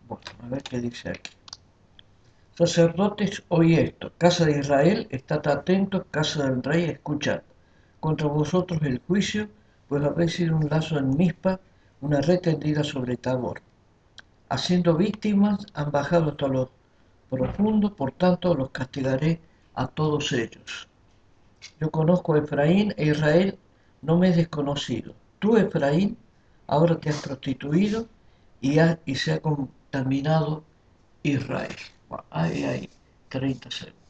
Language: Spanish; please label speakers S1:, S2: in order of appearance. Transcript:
S1: Bueno, a ver qué dice aquí. Sacerdotes, oí esto. Casa de Israel, estad atentos. Casa del rey, escuchad. Contra vosotros el juicio, pues habéis sido un lazo en Mizpa, una red tendida sobre Tabor. Haciendo víctimas, han bajado hasta lo profundo, por tanto los castigaré a todos ellos. Yo conozco a Efraín e Israel no me es desconocido. Tú, Efraín, ahora te has prostituido y se ha contaminado Israel. Bueno, ahí hay 30 segundos.